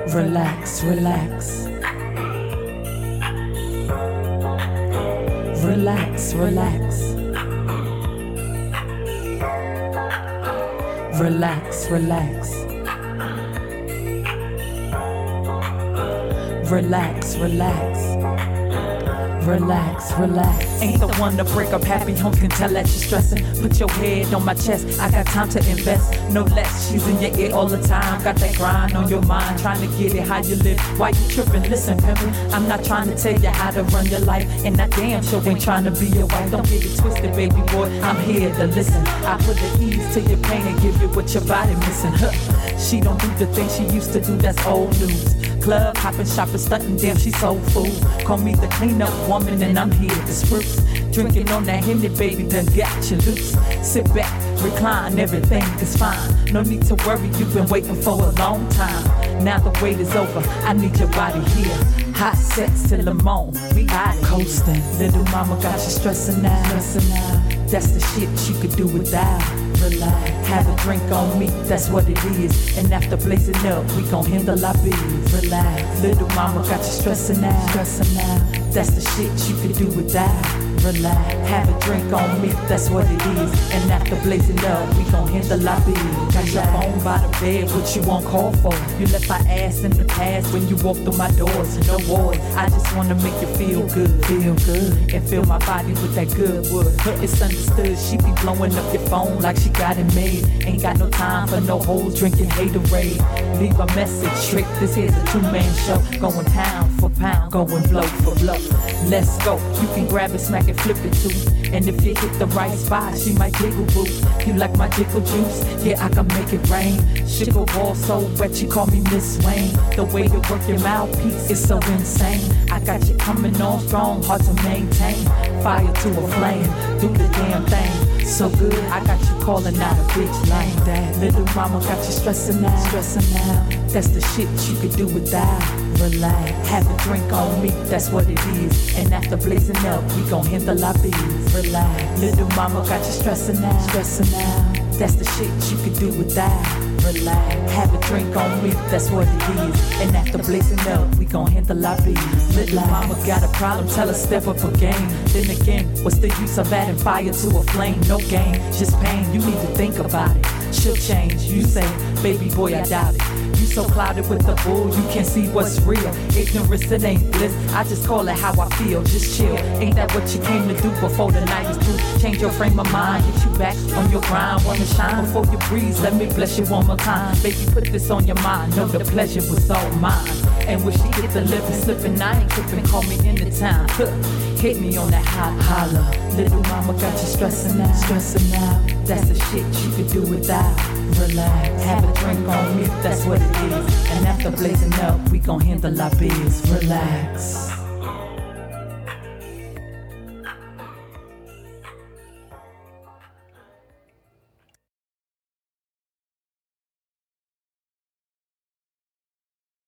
Relax, relax. Relax, relax. Relax, relax. Relax, relax. Relax, relax. Ain't the one to break up happy homes, can tell that you're stressing. Put your head on my chest, I got time to invest. No less, she's in your ear all the time. Got that grind on your mind, trying to get it how you live. Why you tripping? Listen, pimpin', I'm not trying to tell you how to run your life, and I damn sure ain't trying to be your wife. Don't get it twisted, baby boy, I'm here to listen. I put the ease to your pain and give you what your body missing. She don't do the things she used to do, that's old news. Club hopping, shopping, stunting, damn, she so fool. Call me the cleanup woman and I'm here to spruce. Drinking on that Henny, baby, done got you loose. Sit back, recline, everything is fine. No need to worry, you've been waiting for a long time. Now the wait is over, I need your body here. Hot sex till the morning, we out coasting. Little mama got you stressing out. That's the shit you could do without. Relax, have a drink on me, that's what it is. And after blazing up, we gon' handle our biz. Relax, little mama got you stressing out. That's the shit you could do without. Relax, have a drink on me, that's what it is. And after blazing up, we gon' handle our biz. Got your phone by the bed, what you want call for? You left my ass in the past when you walked through my doors. No wars, I just wanna make you feel good. And fill my body with that good wood. It's understood, she be blowing up your phone like she got it made. Ain't got no time for no hoes drinking haterade. Leave a message, trick, this here's a two-man show. Going pound for pound, going blow for blow. Let's go, you can grab it, smack it, flip it too. And if you hit the right spot, she might jiggle boo. You like my jiggle juice? Yeah, I can make it rain. Sugar ball so wet, you call me Miss Wayne. The way you work your mouthpiece is so insane. I got you coming on strong, hard to maintain. Fire to a flame, do the damn thing. So good, I got you calling out a bitch like that. Little mama got you stressing out. That's the shit you could do without. Relax, have a drink on me, that's what it is. And after blazing up, we gon' handle our biz. Relax, little mama got you stressing out. That's the shit you could do without. Relax, have a drink on me, that's what it is. And after blazing up, we gon' handle our biz. Little mama got a problem, tell her step up a game. Then again, what's the use of adding fire to a flame? No gain, just pain, you need to think about it. She'll change, you say, baby boy, I doubt it. You so clouded with the bull, you can't see what's real. Ignorance, it ain't bliss, I just call it how I feel, just chill. Ain't that what you came to do before the night is through? Change your frame of mind, get you back on your grind. Wanna shine before you breeze, let me bless you one more time. Baby, put this on your mind, know the pleasure was all mine. And when she get the living slipping, I ain't tripping, call me anytime. Hit me on that hot holler. Little mama got you stressing out. That's the shit you could do without. Relax, have a drink on me, that's what it is. And after blazing up, we gon' handle our biz. Relax.